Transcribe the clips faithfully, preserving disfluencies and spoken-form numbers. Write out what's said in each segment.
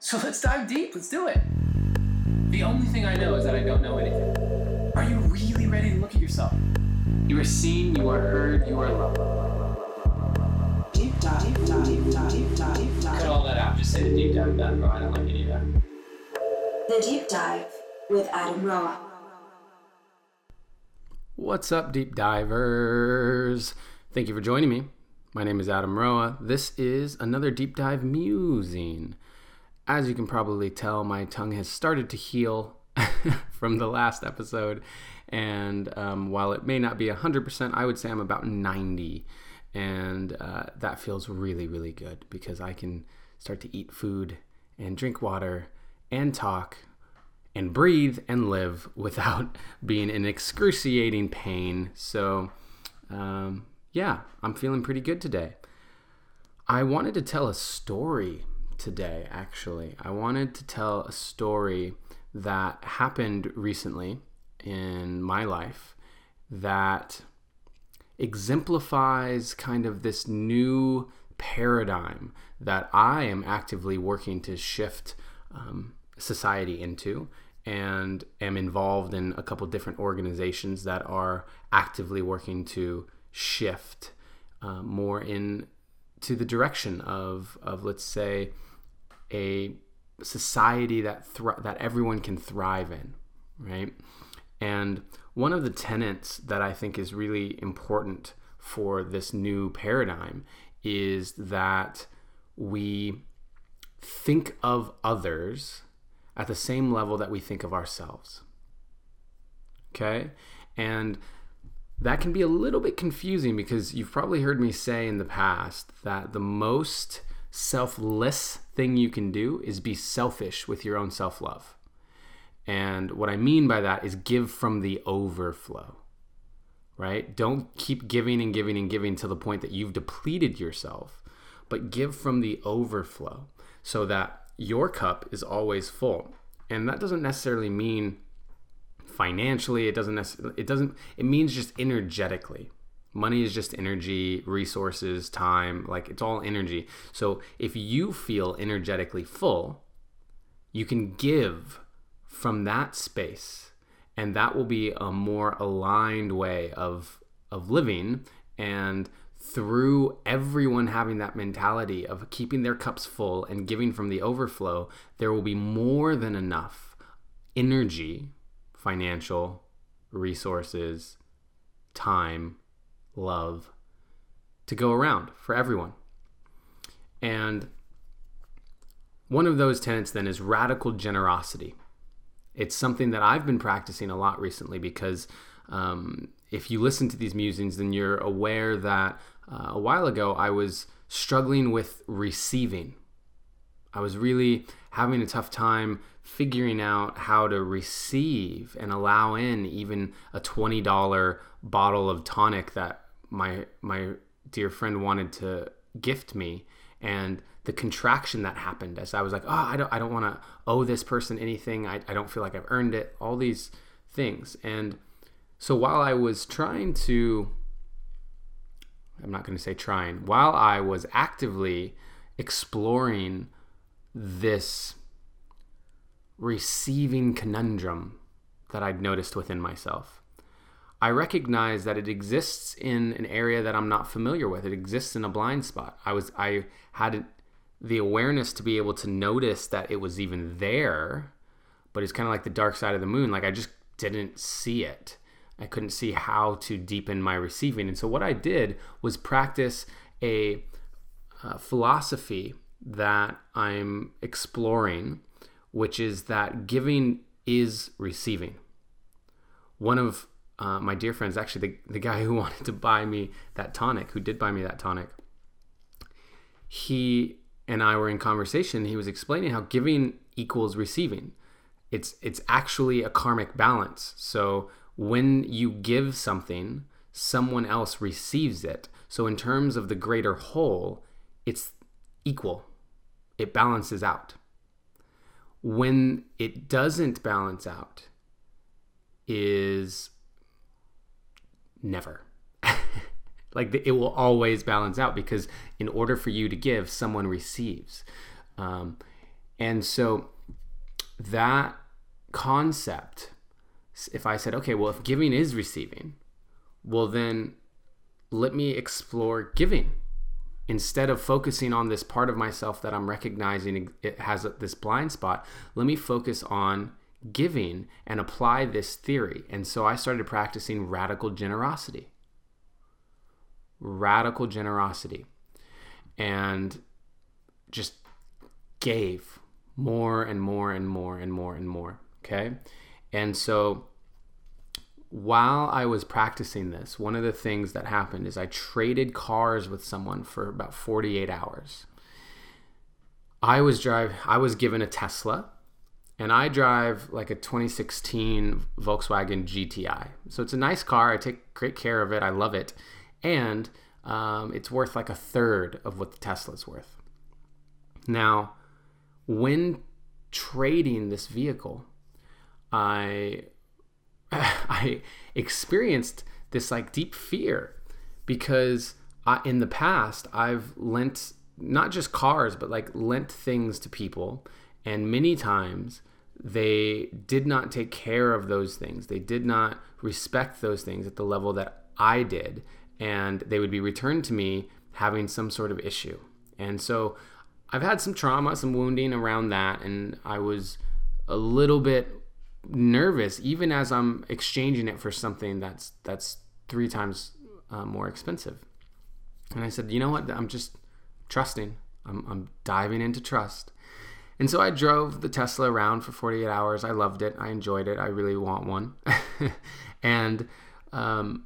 So let's dive deep. Let's do it. The only thing I know is that I don't know anything. Are you really ready to look at yourself? You are seen, you are heard, you are loved. Deep dive, deep dive, deep dive, deep dive, deep dive. Cut all that out. Just say the deep dive with Adam Roa. I don't like any of that. The Deep Dive with Adam Roa. What's up, deep divers? Thank you for joining me. My name is Adam Roa. This is another deep dive musing. As you can probably tell, my tongue has started to heal from the last episode. And um, while it may not be one hundred percent, I would say I'm about ninety. And uh, that feels really, really good because I can start to eat food and drink water and talk and breathe and live without being in excruciating pain. So, um, yeah, I'm feeling pretty good today. I wanted to tell a story today, actually. I wanted to tell a story that happened recently in my life that exemplifies kind of this new paradigm that I am actively working to shift um, society into, and am involved in a couple different organizations that are actively working to shift uh, more in to the direction of, of let's say, a society that thr- that everyone can thrive in, right? And one of the tenets that I think is really important for this new paradigm is that we think of others at the same level that we think of ourselves. Okay? And that can be a little bit confusing because you've probably heard me say in the past that the most selfless thing you can do is be selfish with your own self-love. And what I mean by that is give from the overflow, right? Don't keep giving and giving and giving to the point that you've depleted yourself, but give from the overflow so that your cup is always full. And that doesn't necessarily mean financially. It doesn't necessarily, it doesn't, it means just energetically. Money is just energy, resources, time, like it's all energy. So if you feel energetically full, you can give from that space, and that will be a more aligned way of of living. And through everyone having that mentality of keeping their cups full and giving from the overflow, there will be more than enough energy, financial, resources, time, love to go around for everyone. And one of those tenets then is radical generosity. It's something that I've been practicing a lot recently because um, if you listen to these musings, then you're aware that uh, a while ago I was struggling with receiving. I was really having a tough time figuring out how to receive and allow in even a twenty dollars bottle of tonic that my my dear friend wanted to gift me, and the contraction that happened as I was like, oh, I don't I don't want to owe this person anything. I, I don't feel like I've earned it, all these things. And so while I was trying to, I'm not going to say trying, while I was actively exploring this receiving conundrum that I'd noticed within myself, I recognize that it exists in an area that I'm not familiar with. It exists in a blind spot. I was I had the awareness to be able to notice that it was even there, but it's kind of like the dark side of the moon. Like I just didn't see it. I couldn't see how to deepen my receiving. And so what I did was practice a, a philosophy that I'm exploring, which is that giving is receiving. One of Uh, my dear friends, actually the, the guy who wanted to buy me that tonic, who did buy me that tonic, he and I were in conversation. He was explaining how giving equals receiving. It's it's actually a karmic balance. So when you give something, someone else receives it. So in terms of the greater whole, it's equal. It balances out. When it doesn't balance out is never. Like the, it will always balance out because in order for you to give, someone receives. Um, And so that concept, if I said, okay, well, if giving is receiving, well, then let me explore giving instead of focusing on this part of myself that I'm recognizing it has this blind spot. Let me focus on giving and apply this theory. And so I started practicing radical generosity. Radical generosity. And just gave more and more and more and more and more. Okay? And so while I was practicing this, one of the things that happened is I traded cars with someone for about forty-eight hours. I was drive I was given a Tesla, and I drive like a twenty sixteen Volkswagen G T I. So it's a nice car. I take great care of it. I love it. And um, it's worth like a third of what the Tesla's worth. Now, when trading this vehicle, I I experienced this like deep fear because I, in the past I've lent not just cars but like lent things to people, and many times they did not take care of those things. They did not respect those things at the level that I did, and they would be returned to me having some sort of issue. And so I've had some trauma, some wounding around that, and I was a little bit nervous even as I'm exchanging it for something that's that's three times uh, more expensive. And I said, you know what, I'm just trusting. I'm, I'm diving into trust. And so I drove the Tesla around for forty-eight hours. I loved it. I enjoyed it. I really want one. And um,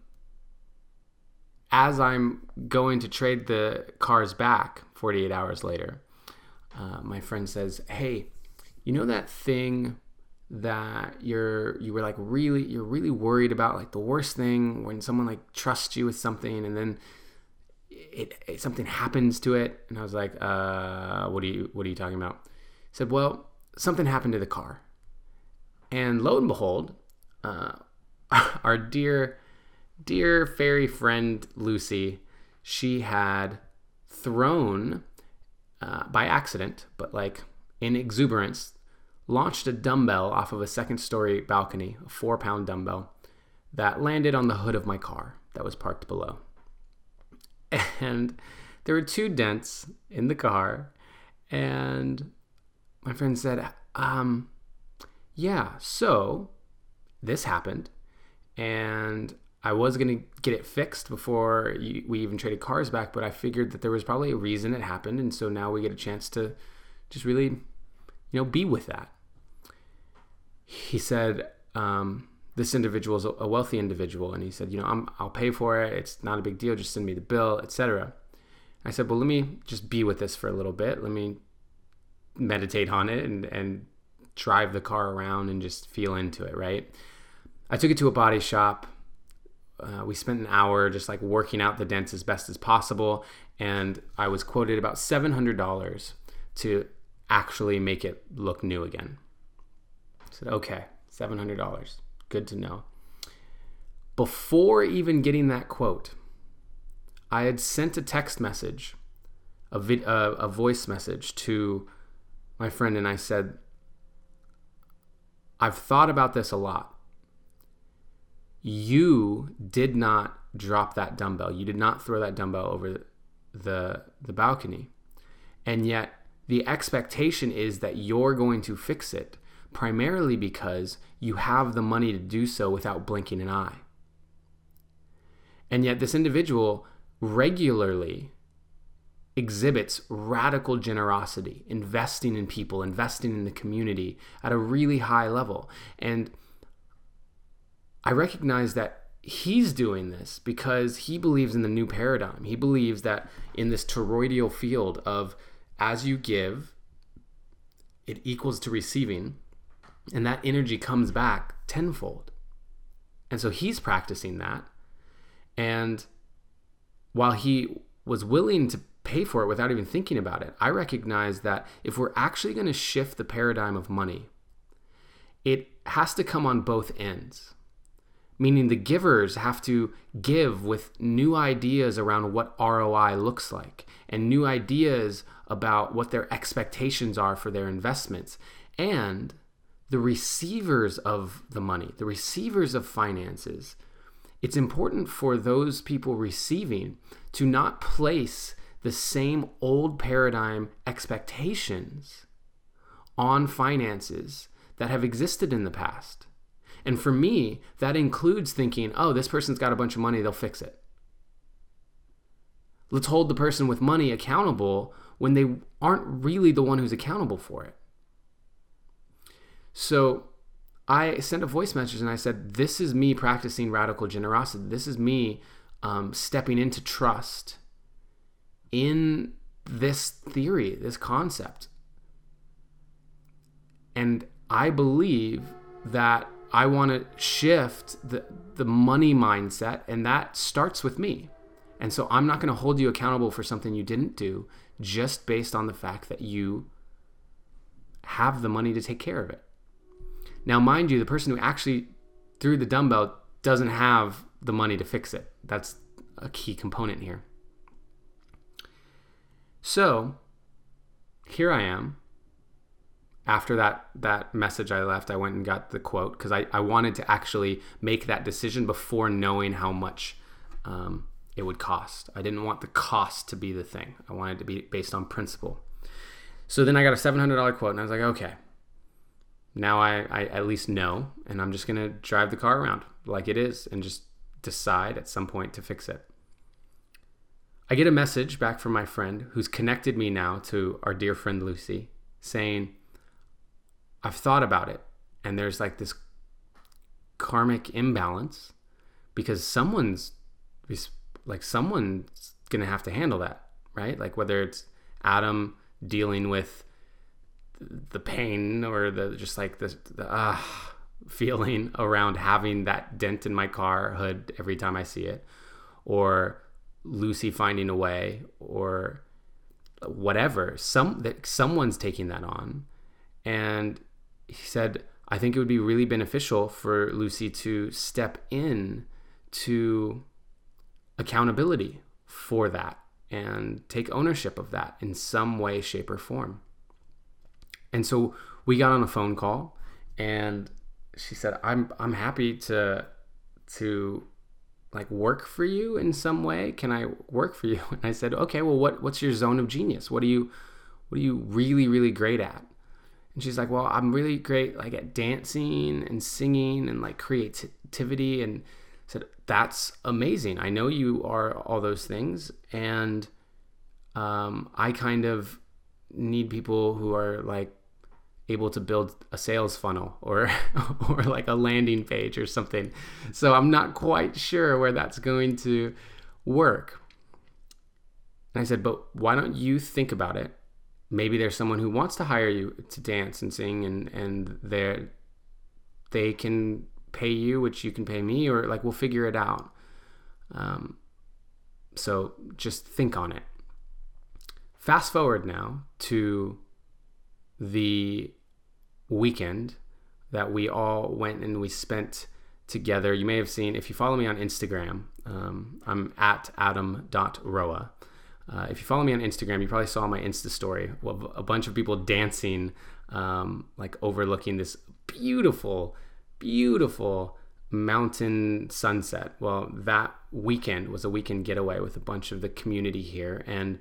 as I'm going to trade the cars back forty-eight hours later, uh, my friend says, hey, you know that thing that you're you were like really you're really worried about, like the worst thing when someone like trusts you with something and then it, it something happens to it? And I was like, uh what are you what are you talking about? He said, well, something happened to the car. And lo and behold, uh our dear dear fairy friend Lucy, she had thrown uh, by accident, but like in exuberance, launched a dumbbell off of a second story balcony, a four pound dumbbell that landed on the hood of my car that was parked below. And there were two dents in the car. And my friend said, um, yeah, so this happened. And I was going to get it fixed before you, we even traded cars back, but I figured that there was probably a reason it happened. And so now we get a chance to just really, you know, be with that. He said, um, this individual is a wealthy individual. And he said, you know, I'm, I'll pay for it. It's not a big deal. Just send me the bill, et cetera. I said, well, let me just be with this for a little bit. Let me meditate on it and, and drive the car around and just feel into it, right? I took it to a body shop. Uh, we spent an hour just like working out the dents as best as possible. And I was quoted about seven hundred dollars to actually make it look new again. I said, okay, seven hundred dollars. Good to know. Before even getting that quote, I had sent a text message, a, vid- uh, a voice message to my friend, and I said, I've thought about this a lot. You did not drop that dumbbell. You did not throw that dumbbell over the, the balcony. And yet the expectation is that you're going to fix it, primarily because you have the money to do so without blinking an eye. And yet this individual regularly exhibits radical generosity, investing in people, investing in the community at a really high level. And I recognize that he's doing this because he believes in the new paradigm. He believes that in this toroidal field of as you give, it equals to receiving, and that energy comes back tenfold. And so he's practicing that. And while he was willing to pay for it without even thinking about it, I recognize that if we're actually going to shift the paradigm of money, it has to come on both ends. meaning the givers have to give with new ideas around what R O I looks like and new ideas about what their expectations are for their investments. And the receivers of the money, the receivers of finances, it's important for those people receiving to not place the same old paradigm expectations on finances that have existed in the past. And for me, that includes thinking, oh, this person's got a bunch of money, they'll fix it. Let's hold the person with money accountable when they aren't really the one who's accountable for it. So I sent a voice message and I said, this is me practicing radical generosity. This is me um, stepping into trust in this theory, this concept. And I believe that I want to shift the, the money mindset, and that starts with me. And so I'm not going to hold you accountable for something you didn't do just based on the fact that you have the money to take care of it. Now, mind you, the person who actually threw the dumbbell doesn't have the money to fix it. That's a key component here. So here I am. After that, that message I left, I went and got the quote because I, I wanted to actually make that decision before knowing how much um, it would cost. I didn't want the cost to be the thing. I wanted it to be based on principle. So then I got a seven hundred dollars quote and I was like, okay, now I, I at least know, and I'm just going to drive the car around like it is and just decide at some point to fix it. I get a message back from my friend who's connected me now to our dear friend Lucy saying, I've thought about it, and there's like this karmic imbalance because someone's like someone's going to have to handle that, right? Like whether it's Adam dealing with the pain or the just like the, the uh, feeling around having that dent in my car hood every time I see it, or Lucy finding a way, or whatever. Some that someone's taking that on. And he said, I think it would be really beneficial for Lucy to step in to accountability for that and take ownership of that in some way, shape, or form. And so we got on a phone call, and she said, I'm I'm happy to to like work for you in some way. Can I work for you? And I said, okay, well, what what's your zone of genius? What are you what are you really, really great at? And she's like, well, I'm really great like at dancing and singing and like creativity. And I said, that's amazing. I know you are all those things. And um, I kind of need people who are like able to build a sales funnel or or like a landing page or something. So I'm not quite sure where that's going to work. And I said, but why don't you think about it? Maybe there's someone who wants to hire you to dance and sing, and and they they can pay you, which you can pay me, or like we'll figure it out. Um, so just think on it. Fast forward now to the weekend that we all went and we spent together. You may have seen, if you follow me on Instagram, um, I'm at adam dot roa. Uh, if you follow me on Instagram, you probably saw my Insta story of a bunch of people dancing, um, like overlooking this beautiful, beautiful mountain sunset. Well, that weekend was a weekend getaway with a bunch of the community here. And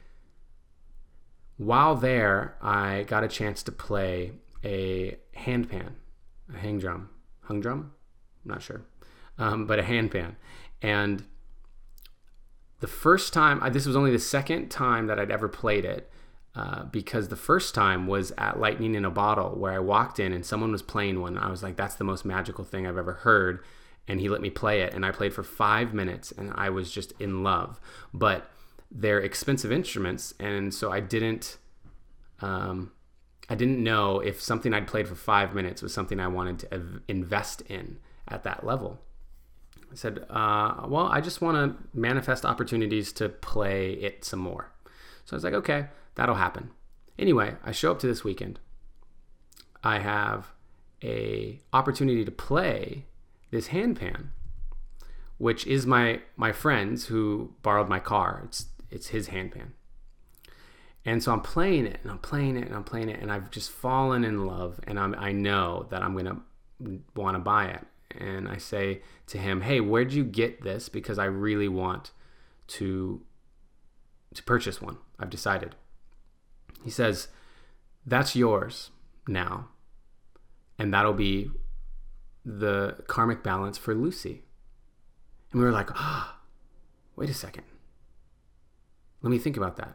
while there, I got a chance to play a handpan, a hang drum, hung drum? I'm not sure, um, but a handpan. And the first time, I, this was only the second time that I'd ever played it, uh, because the first time was at Lightning in a Bottle, where I walked in and someone was playing one. And I was like, that's the most magical thing I've ever heard. And he let me play it. And I played for five minutes and I was just in love. But they're expensive instruments. And so I didn't, um, I didn't know if something I'd played for five minutes was something I wanted to invest in at that level. I said, uh, well, I just want to manifest opportunities to play it some more. So I was like, okay, that'll happen. Anyway, I show up to this weekend. I have a opportunity to play this handpan, which is my my friend's who borrowed my car. It's it's his handpan. And so I'm playing it and I'm playing it and I'm playing it and I've just fallen in love, and I'm I know that I'm gonna want to buy it. And I say to him, "Hey, where'd you get this? Because I really want to to purchase one. I've decided." He says, "That's yours now, and that'll be the karmic balance for Lucy." And we were like, "Ah, oh, wait a second. Let me think about that."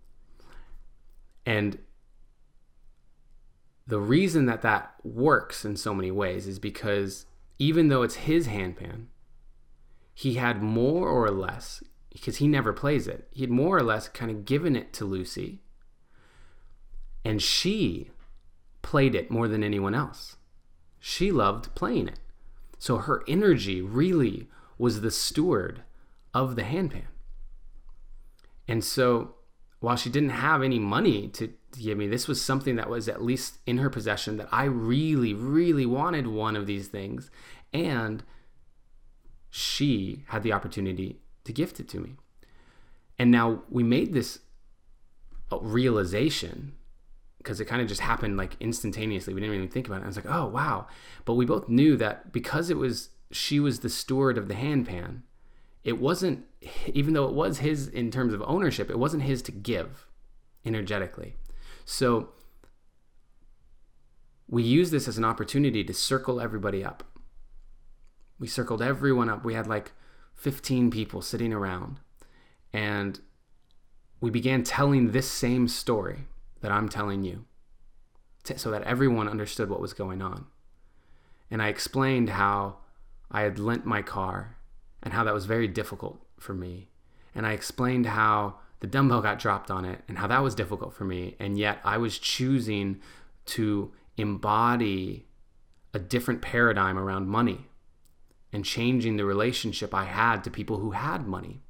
And the reason that that works in so many ways is because even though it's his handpan, he had more or less, because he never plays it, he had more or less kind of given it to Lucy, and she played it more than anyone else. She loved playing it. So her energy really was the steward of the handpan. And so while she didn't have any money to, to give me, this was something that was at least in her possession, that I really, really wanted one of these things. And she had the opportunity to gift it to me. And now we made this realization because it kind of just happened like instantaneously. We didn't even think about it. I was like, oh, wow. But we both knew that because it was, she was the steward of the handpan, it wasn't, even though it was his in terms of ownership, it wasn't his to give energetically. So we used this as an opportunity to circle everybody up. We circled everyone up. We had like fifteen people sitting around, and we began telling this same story that I'm telling you, to, so that everyone understood what was going on. And I explained how I had lent my car and how that was very difficult for me. And I explained how the dumbbell got dropped on it and how that was difficult for me. And yet I was choosing to embody a different paradigm around money and changing the relationship I had to people who had money.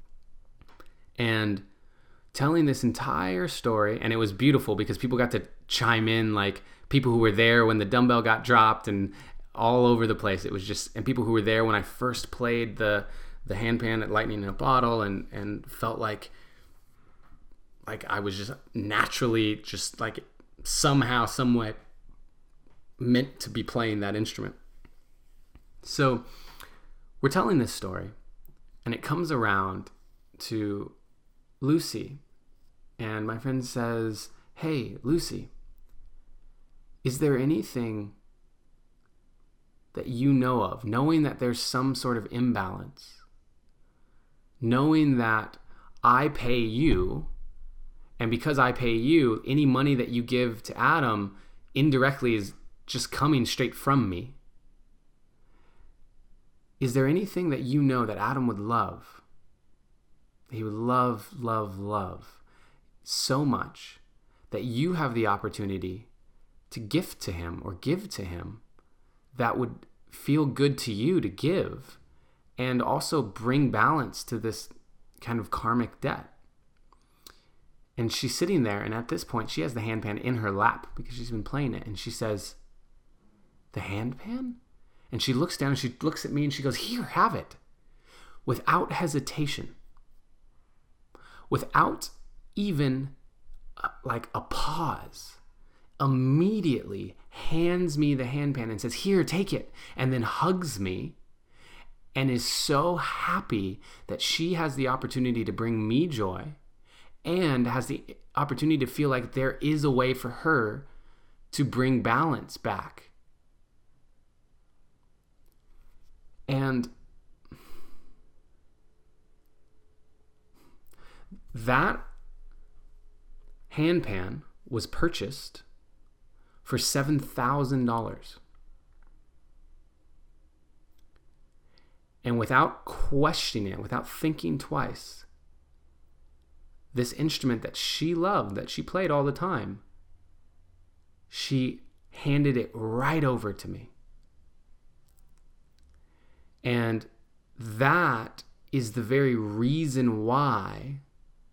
And telling this entire story, and it was beautiful because people got to chime in, like people who were there when the dumbbell got dropped and all over the place. It was just, and people who were there when I first played the the handpan at Lightning in a Bottle, and and felt like like I was just naturally just like somehow, some way meant to be playing that instrument. So we're telling this story, and it comes around to Lucy, and my friend says, "Hey, Lucy, is there anything that you know of, knowing that there's some sort of imbalance, knowing that I pay you, and because I pay you, any money that you give to Adam indirectly is just coming straight from me. Is there anything that you know that Adam would love? He would love, love, love so much that you have the opportunity to gift to him or give to him, that would feel good to you to give, and also bring balance to this kind of karmic debt." And she's sitting there, and at this point she has the handpan in her lap because she's been playing it, and she says, "The handpan?" And she looks down and she looks at me and she goes, "Here, have it." Without hesitation, without even uh, like a pause, immediately hands me the handpan and says, "Here, take it," and then hugs me and is so happy that she has the opportunity to bring me joy and has the opportunity to feel like there is a way for her to bring balance back. And that handpan was purchased for seven thousand dollars. And without questioning it, without thinking twice, this instrument that she loved, that she played all the time, she handed it right over to me. And that is the very reason why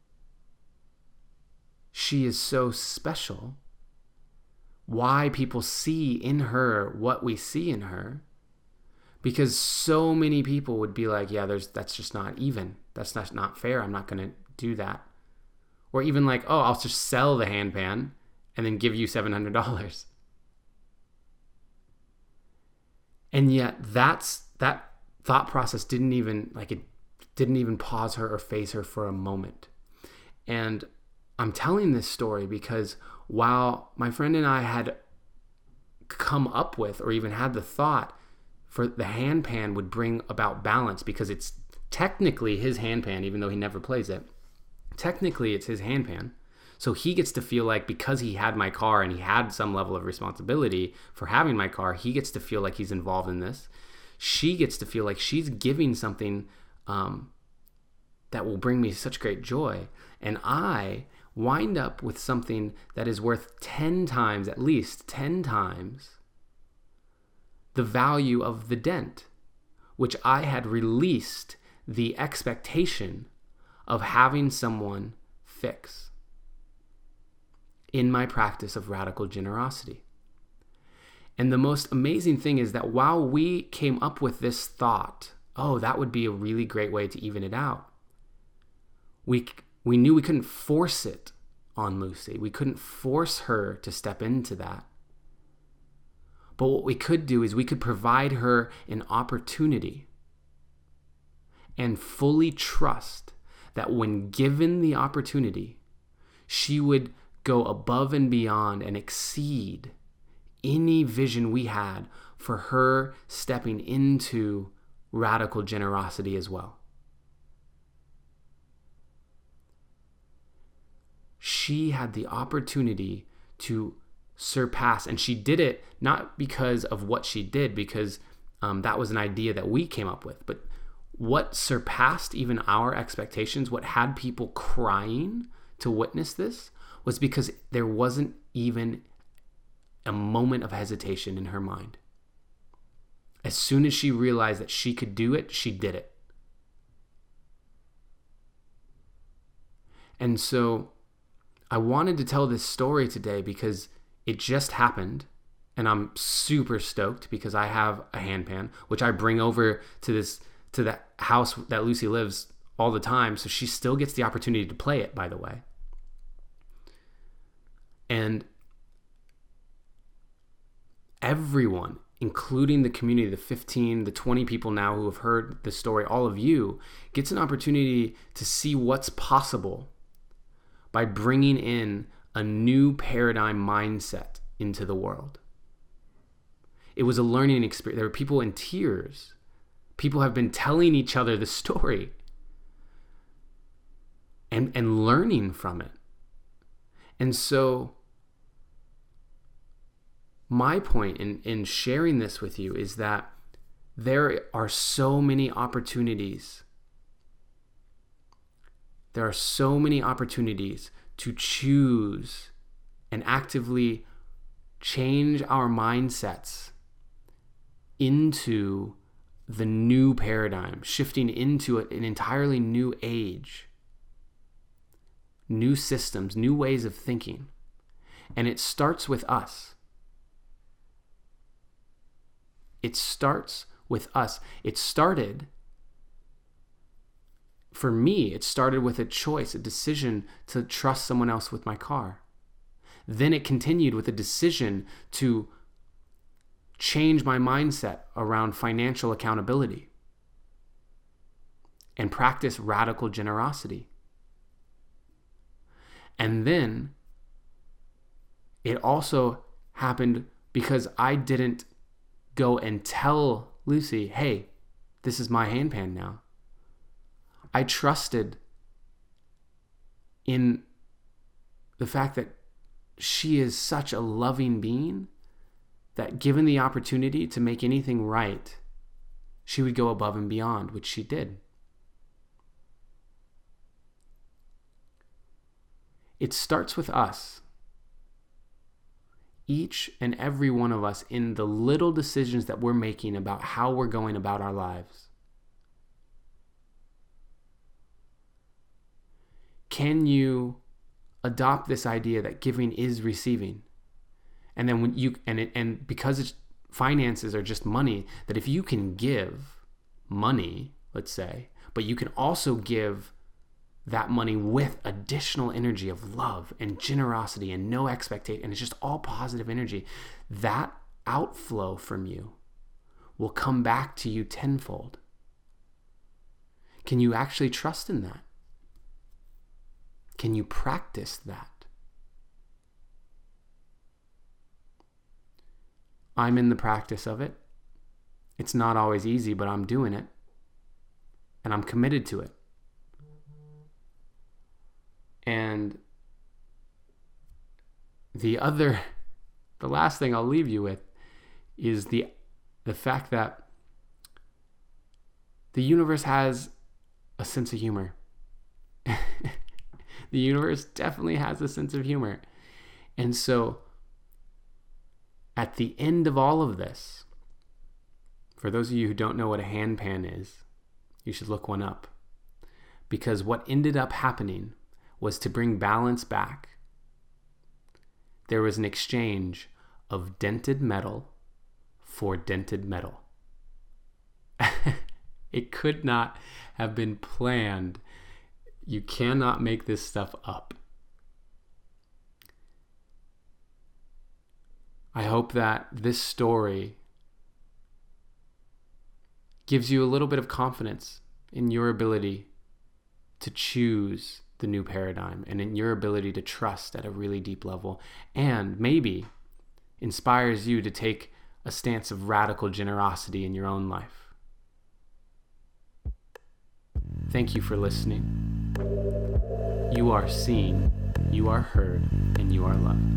she is so special, why people see in her what we see in her, Because so many people would be like, yeah, there's that's just not even. That's not, not fair. I'm not going to do that. Or even like, oh, I'll just sell the handpan and then give you seven hundred dollars. And yet that's that thought process didn't even like it didn't even pause her or phase her for a moment. And I'm telling this story because while my friend and I had come up with or even had the thought for the handpan would bring about balance, because it's technically his handpan, even though he never plays it, technically it's his handpan. So he gets to feel like, because he had my car and he had some level of responsibility for having my car, he gets to feel like he's involved in this. She gets to feel like she's giving something um, that will bring me such great joy. And I wind up with something that is worth ten times, at least ten times, the value of the dent, which I had released the expectation of having someone fix in my practice of radical generosity. And the most amazing thing is that while we came up with this thought, oh, that would be a really great way to even it out, we we knew we couldn't force it on Lucy. We couldn't force her to step into that. But what we could do is we could provide her an opportunity and fully trust that when given the opportunity, she would go above and beyond and exceed any vision we had for her stepping into radical generosity as well. She had the opportunity to surpass, and she did it not because of what she did, because um, that was an idea that we came up with, but what surpassed even our expectations, what had people crying to witness this, was because there wasn't even a moment of hesitation in her mind. As soon as she realized that she could do it, she did it. And so I wanted to tell this story today because it just happened, and I'm super stoked because I have a handpan, which I bring over to this to the house that Lucy lives all the time, so she still gets the opportunity to play it, by the way. And everyone, including the community, the fifteen, the twenty people now who have heard the story, all of you, gets an opportunity to see what's possible by bringing in a new paradigm mindset into the world. It was a learning experience. There were people in tears. People have been telling each other the story and, and learning from it. And so my point in, in sharing this with you is that there are so many opportunities. There are so many opportunities to choose and actively change our mindsets into the new paradigm, shifting into an entirely new age, new systems, new ways of thinking. And it starts with us. It starts with us. It started, for me, it started with a choice, a decision to trust someone else with my car. Then it continued with a decision to change my mindset around financial accountability and practice radical generosity. And then it also happened because I didn't go and tell Lucy, hey, this is my handpan now. I trusted in the fact that she is such a loving being that given the opportunity to make anything right, she would go above and beyond, which she did. It starts with us. Each and every one of us in the little decisions that we're making about how we're going about our lives. Can you adopt this idea that giving is receiving? And then when you and it, and because it's finances are just money, that if you can give money, let's say, but you can also give that money with additional energy of love and generosity and no expectation, and it's just all positive energy, that outflow from you will come back to you tenfold. Can you actually trust in that? Can you practice that? I'm in the practice of it. It's not always easy, but I'm doing it. And I'm committed to it. And the other, the last thing I'll leave you with is the the fact that the universe has a sense of humor. The universe definitely has a sense of humor. And so at the end of all of this, for those of you who don't know what a handpan is, you should look one up. Because what ended up happening was to bring balance back. There was an exchange of dented metal for dented metal. It could not have been planned. You cannot make this stuff up. I hope that this story gives you a little bit of confidence in your ability to choose the new paradigm and in your ability to trust at a really deep level, and maybe inspires you to take a stance of radical generosity in your own life. Thank you for listening. You are seen, you are heard, and you are loved.